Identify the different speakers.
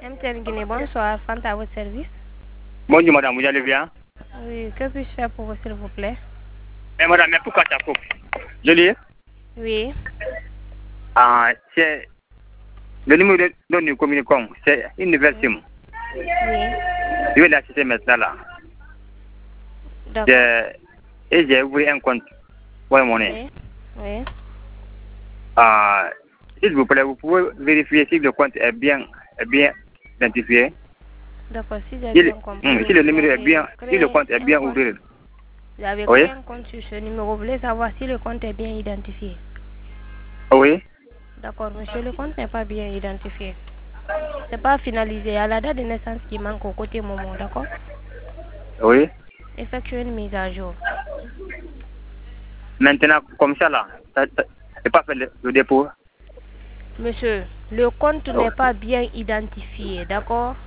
Speaker 1: MTN Guinée, bonsoir. Fanta à votre service.
Speaker 2: Bonjour madame, vous allez bien?
Speaker 1: Oui, que puis-je faire pour vous, s'il vous plaît?
Speaker 2: Mais madame, mais pourquoi ça coupe? Je lis.
Speaker 1: Oui.
Speaker 2: Ah, c'est le numéro de nous communiquons, c'est une nouvelle SIM.
Speaker 1: Oui.
Speaker 2: Je vais l'acheter maintenant là.
Speaker 1: D'accord.
Speaker 2: Et j'ai ouvert un compte pour monnaie.
Speaker 1: Oui. Oui.
Speaker 2: Ah, s'il vous plaît, vous pouvez vérifier si le compte est bien identifié.
Speaker 1: D'accord, si j'ai bien compris.
Speaker 2: Si le numéro est bien, si le compte est bien
Speaker 1: compte.
Speaker 2: ouvert.
Speaker 1: Vous avez
Speaker 2: Oui.
Speaker 1: créé un compte sur ce numéro. Vous voulez savoir si le compte est bien identifié?
Speaker 2: Oui.
Speaker 1: D'accord, monsieur, le compte n'est pas bien identifié. C'est pas finalisé. À la date de naissance qui manque au côté Momo, d'accord?
Speaker 2: Oui.
Speaker 1: Effectuez une mise à jour.
Speaker 2: Maintenant, comme ça là, c'est pas fait le dépôt.
Speaker 1: Monsieur, le compte
Speaker 2: Oh.
Speaker 1: n'est pas bien identifié, d'accord?